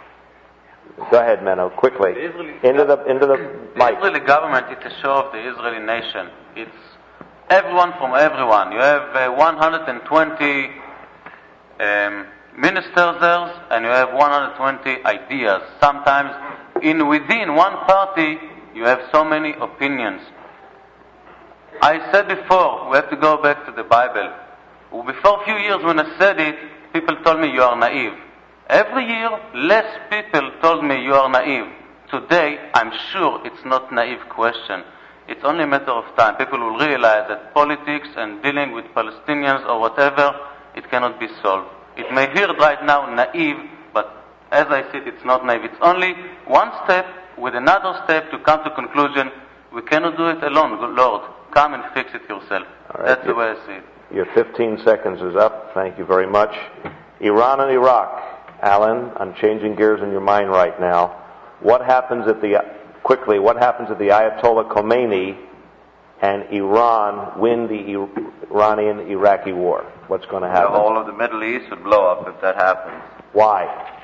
Go ahead, Menno, quickly. Into the mic. The Israeli government is a show of the Israeli nation. It's everyone from everyone. You have 120 ministers there, and you have 120 ideas. Sometimes within one party, you have so many opinions. I said before, we have to go back to the Bible. Before a few years when I said it, people told me you are naive. Every year, less people told me you are naive. Today, I'm sure it's not naive question. It's only a matter of time. People will realize that politics and dealing with Palestinians or whatever, it cannot be solved. It may hear right now naive, but as I said, it's not naive. It's only one step with another step to come to conclusion. We cannot do it alone. Lord, come and fix it yourself. Right. That's the way I see it. Your 15 seconds is up. Thank you very much. Iran and Iraq. Alan, I'm changing gears in your mind right now. What happens if the Ayatollah Khomeini and Iran win the Iranian-Iraqi war? What's going to happen? The whole of the Middle East would blow up if that happens. Why?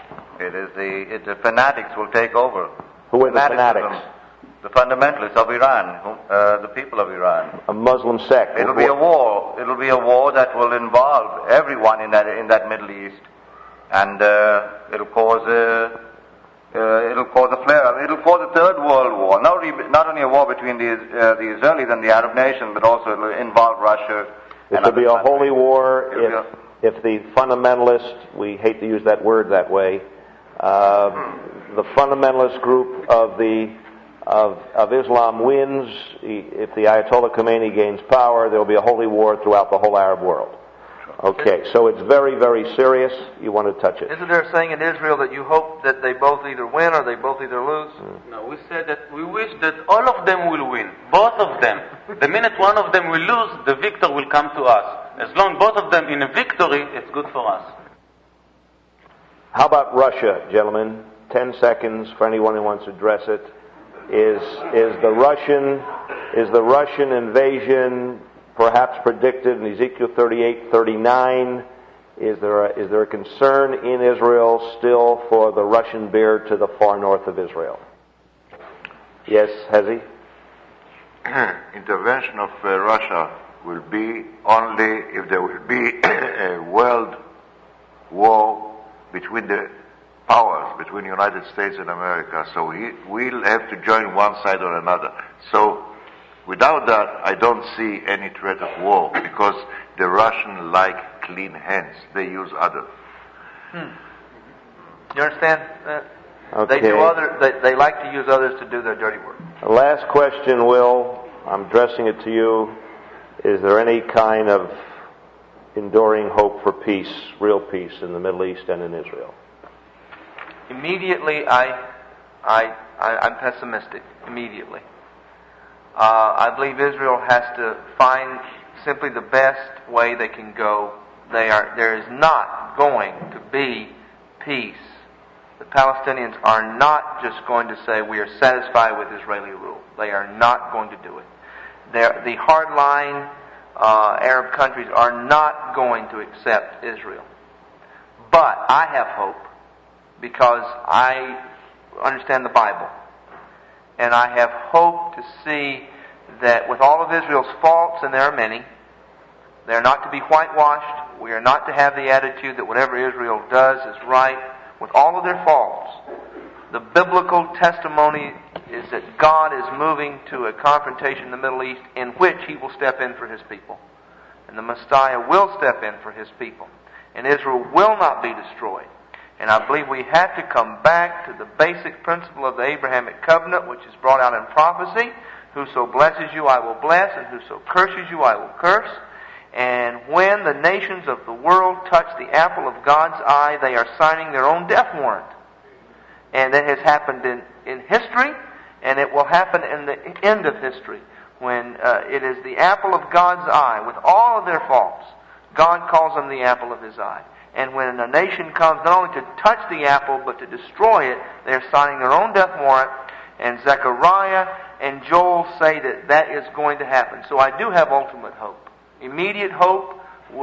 The fanatics will take over. Who are the fanatics? The fundamentalists of Iran, the people of Iran. A Muslim sect. It'll be a war. It'll be a war that will involve everyone in that Middle East, and it'll cause a flare-up. It'll cause a third world war. Not only a war between the Israelis and the Arab nations, but also it'll involve Russia. It will be a holy war if the fundamentalists, we hate to use that word that way, the fundamentalist group of Islam wins. If the Ayatollah Khomeini gains power, there will be a holy war throughout the whole Arab world. Okay, so it's very, very serious. You want to touch it. Isn't there a saying in Israel that you hope that they both either win or they both either lose? No, we said that we wish that all of them will win. Both of them. The minute one of them will lose, the victor will come to us. As long both of them in a victory, it's good for us. How about Russia, gentlemen? 10 seconds for anyone who wants to address it. Is the Russian invasion perhaps predicted in Ezekiel 38:39? Is there a concern in Israel still for the Russian beard to the far north of Israel? Yes, Hezi? Intervention of Russia will be only if there will be a world war between the powers, between the United States and America. So we'll have to join one side or another. So without that, I don't see any threat of war, because the Russians like clean hands. They use others. You understand that? Okay. They like to use others to do their dirty work. Last question, Will. I'm addressing it to you. Is there any kind of enduring hope for peace, real peace, in the Middle East and in Israel? Immediately, I'm pessimistic. Immediately. I believe Israel has to find simply the best way they can go. There is not going to be peace. The Palestinians are not just going to say we are satisfied with Israeli rule. They are not going to do it. The hardline Arab countries are not going to accept Israel. But I have hope, because I understand the Bible. And I have hope to see that with all of Israel's faults, and there are many, they are not to be whitewashed. We are not to have the attitude that whatever Israel does is right. With all of their faults, the biblical testimony is that God is moving to a confrontation in the Middle East in which He will step in for His people. And the Messiah will step in for His people. And Israel will not be destroyed. And I believe we have to come back to the basic principle of the Abrahamic covenant, which is brought out in prophecy. Whoso blesses you, I will bless, and whoso curses you, I will curse. And when the nations of the world touch the apple of God's eye, they are signing their own death warrant. And that has happened in history, and it will happen in the end of history, when it is the apple of God's eye, with all of their faults. God calls them the apple of His eye. And when a nation comes not only to touch the apple, but to destroy it, they are signing their own death warrant. And Zechariah and Joel say that that is going to happen. So I do have ultimate hope. Immediate hope.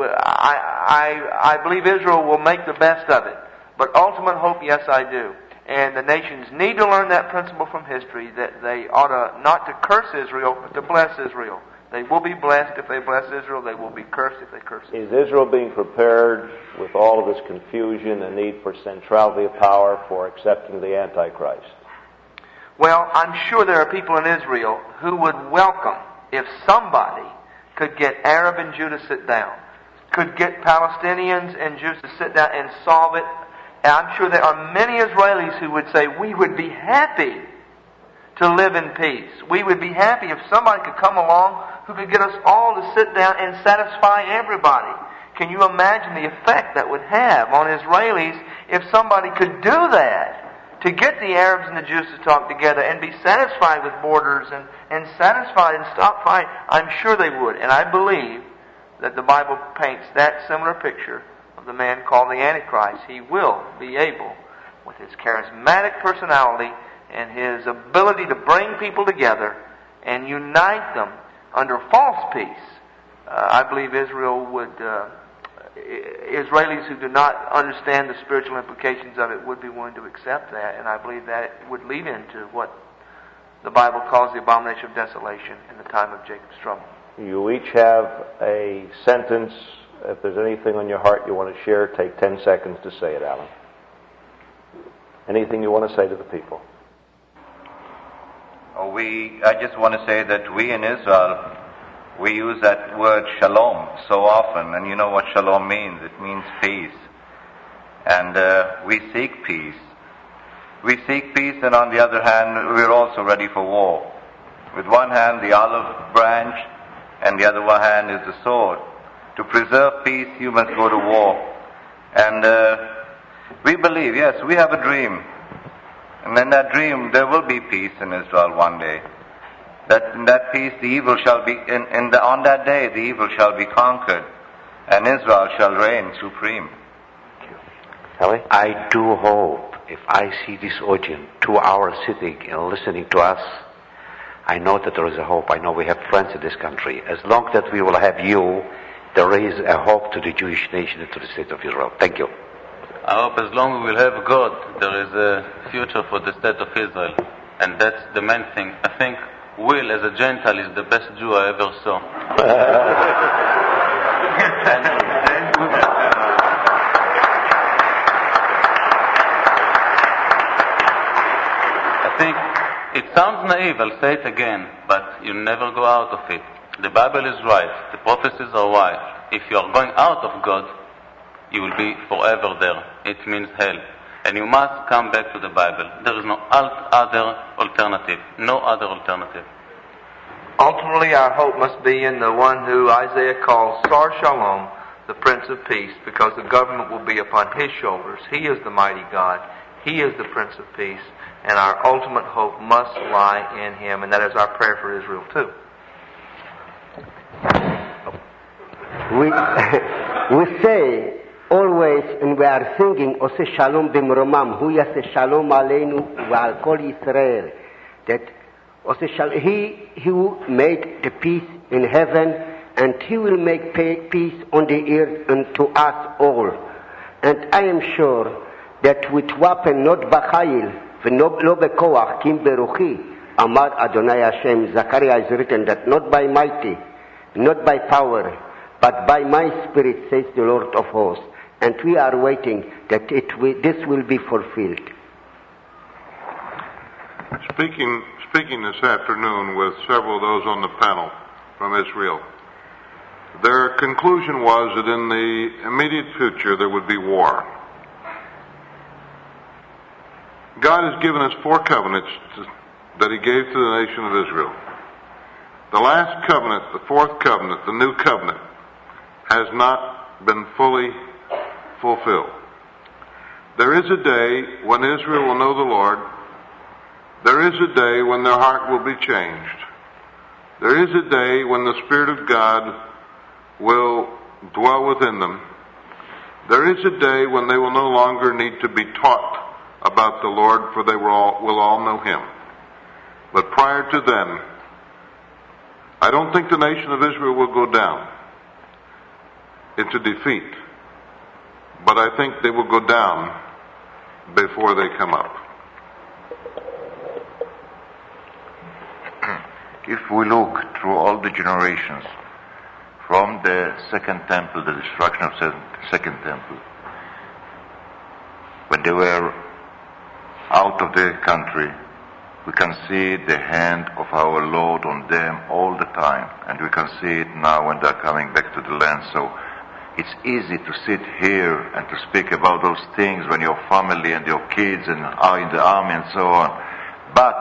I believe Israel will make the best of it. But ultimate hope, yes, I do. And the nations need to learn that principle from history, that they ought to not to curse Israel, but to bless Israel. They will be blessed if they bless Israel. They will be cursed if they curse Israel. Is Israel being prepared, with all of this confusion and need for centrality of power, for accepting the Antichrist? Well, I'm sure there are people in Israel who would welcome if somebody could get Arab and Judah sit down could get Palestinians and Jews to sit down and solve it. And I'm sure there are many Israelis who would say, we would be happy to live in peace. We would be happy if somebody could come along who could get us all to sit down and satisfy everybody. Can you imagine the effect that would have on Israelis if somebody could do that? To get the Arabs and the Jews to talk together and be satisfied with borders and satisfied and stop fighting. I'm sure they would. And I believe that the Bible paints that similar picture of the man called the Antichrist. He will be able, with his charismatic personality and his ability to bring people together and unite them under false peace. I believe Israel would... Israelis who do not understand the spiritual implications of it would be willing to accept that, and I believe that it would lead into what the Bible calls the abomination of desolation in the time of Jacob's trouble. You each have a sentence. If there's anything on your heart you want to share, take 10 seconds to say it, Alan. Anything you want to say to the people? I just want to say that we in Israel, we use that word shalom so often, and you know what shalom means. It means peace. And we seek peace. We seek peace, and on the other hand, we're also ready for war. With one hand, the olive branch, and the other hand is the sword. To preserve peace, you must go to war. And we believe, yes, we have a dream. And in that dream, there will be peace in Israel one day. That in that peace, the evil shall be, on that day, the evil shall be conquered, and Israel shall reign supreme. Ellie? I do hope, if I see this audience 2 hours sitting and listening to us, I know that there is a hope. I know we have friends in this country. As long as we will have you, there is a hope to the Jewish nation and to the state of Israel. Thank you. I hope as long as we will have God, there is a future for the state of Israel. And that's the main thing. I think Will, as a Gentile, is the best Jew I ever saw. I think it sounds naive, I'll say it again, but you never go out of it. The Bible is right, the prophecies are right. If you are going out of God, you will be forever there. It means hell. And you must come back to the Bible. There is no other alternative. No other alternative. Ultimately, our hope must be in the one who Isaiah calls Sar Shalom, the Prince of Peace, because the government will be upon His shoulders. He is the mighty God. He is the Prince of Peace. And our ultimate hope must lie in Him. And that is our prayer for Israel, too. We say always, and we are singing, Ose Shalom B'Mromam, Hu Yaseh Shalom Aleinu V'Al Kol Yisrael. That Ose Shalom, He who made the peace in heaven, and He will make peace on the earth unto us all. And I am sure that with weapon not b'chayil, v'lo b'koach, kim beruchi, Amar Adonai Hashem. Zechariah is written that not by mighty, not by power, but by my spirit, says the Lord of hosts. And we are waiting that this will be fulfilled. Speaking this afternoon with several of those on the panel from Israel, their conclusion was that in the immediate future there would be war. God has given us 4 covenants that He gave to the nation of Israel. The last covenant, the 4th covenant, the new covenant, has not been fully fulfilled. There is a day when Israel will know the Lord. There is a day when their heart will be changed. There is a day when the Spirit of God will dwell within them. There is a day when they will no longer need to be taught about the Lord, for they will all know Him. But prior to then, I don't think the nation of Israel will go down into defeat, but I think they will go down before they come up. If we look through all the generations, from the Second Temple, the destruction of the Second Temple, when they were out of the country, we can see the hand of our Lord on them all the time, and we can see it now when they're coming back to the land. So It's easy to sit here and to speak about those things when your family and your kids and are in the army and so on. But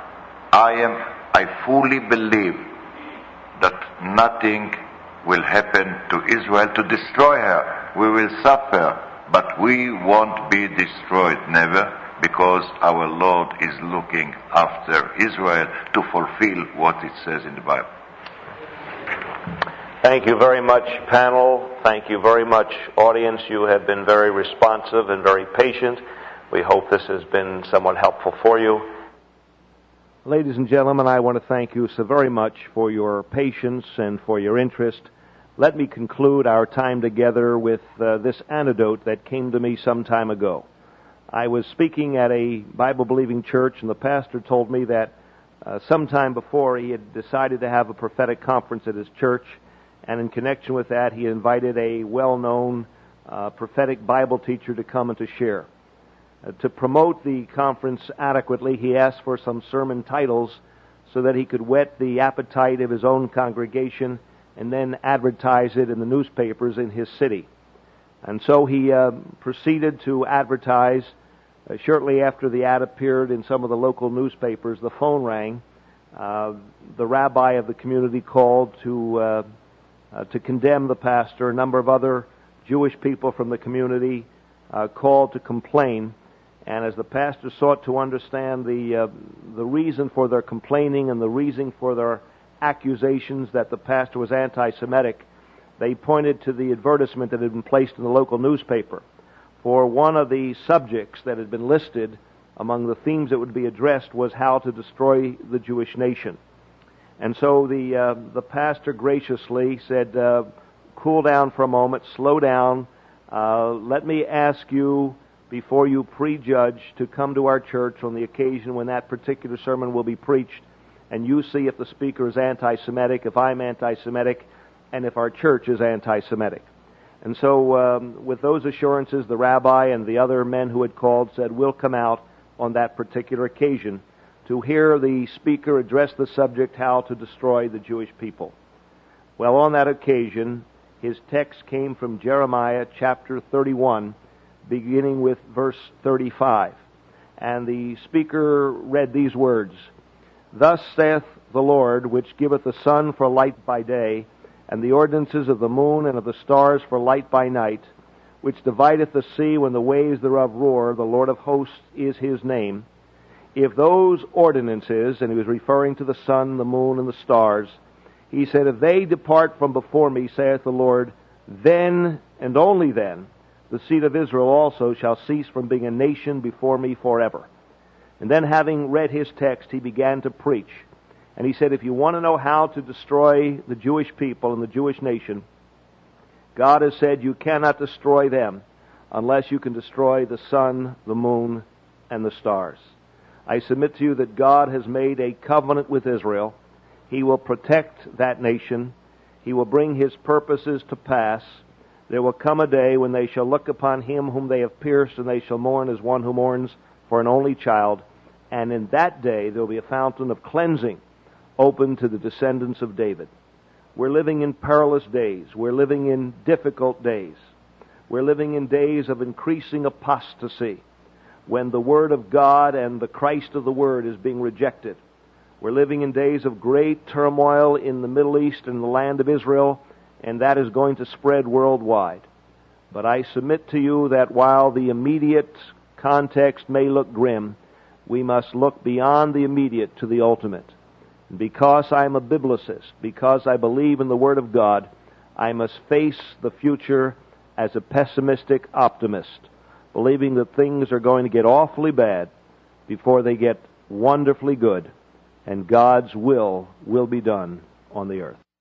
I fully believe that nothing will happen to Israel to destroy her. We will suffer, but we won't be destroyed, never, because our Lord is looking after Israel to fulfill what it says in the Bible. Thank you very much, panel. Thank you very much, audience. You have been very responsive and very patient. We hope this has been somewhat helpful for you. Ladies and gentlemen, I want to thank you so very much for your patience and for your interest. Let me conclude our time together with this anecdote that came to me some time ago. I was speaking at a Bible-believing church, and the pastor told me that sometime before he had decided to have a prophetic conference at his church, and in connection with that, he invited a well-known prophetic Bible teacher to come and to share. To promote the conference adequately, he asked for some sermon titles so that he could whet the appetite of his own congregation and then advertise it in the newspapers in his city. And so he proceeded to advertise. Shortly after the ad appeared in some of the local newspapers, the phone rang. The rabbi of the community called to condemn the pastor. A number of other Jewish people from the community called to complain. And as the pastor sought to understand the reason for their complaining and the reason for their accusations that the pastor was anti-Semitic, they pointed to the advertisement that had been placed in the local newspaper. For one of the subjects that had been listed among the themes that would be addressed was how to destroy the Jewish nation. And so the pastor graciously said, cool down for a moment, slow down, let me ask you, before you prejudge, to come to our church on the occasion when that particular sermon will be preached, and you see if the speaker is anti-Semitic, if I'm anti-Semitic, and if our church is anti-Semitic. And so with those assurances, the rabbi and the other men who had called said, we'll come out on that particular occasion to hear the speaker address the subject, how to destroy the Jewish people. Well, on that occasion, his text came from Jeremiah chapter 31, beginning with verse 35. And the speaker read these words, Thus saith the Lord, which giveth the sun for light by day, and the ordinances of the moon and of the stars for light by night, which divideth the sea when the waves thereof roar, the Lord of hosts is his name. If those ordinances, and he was referring to the sun, the moon, and the stars, he said, if they depart from before me, saith the Lord, then and only then the seed of Israel also shall cease from being a nation before me forever. And then, having read his text, he began to preach. And he said, if you want to know how to destroy the Jewish people and the Jewish nation, God has said you cannot destroy them unless you can destroy the sun, the moon, and the stars. I submit to you that God has made a covenant with Israel. He will protect that nation. He will bring his purposes to pass. There will come a day when they shall look upon him whom they have pierced, and they shall mourn as one who mourns for an only child. And in that day there will be a fountain of cleansing open to the descendants of David. We're living in perilous days. We're living in difficult days. We're living in days of increasing apostasy, when the Word of God and the Christ of the Word is being rejected. We're living in days of great turmoil in the Middle East and the land of Israel, and that is going to spread worldwide. But I submit to you that while the immediate context may look grim, we must look beyond the immediate to the ultimate. And because I'm a biblicist, because I believe in the Word of God, I must face the future as a pessimistic optimist, believing that things are going to get awfully bad before they get wonderfully good, and God's will be done on the earth.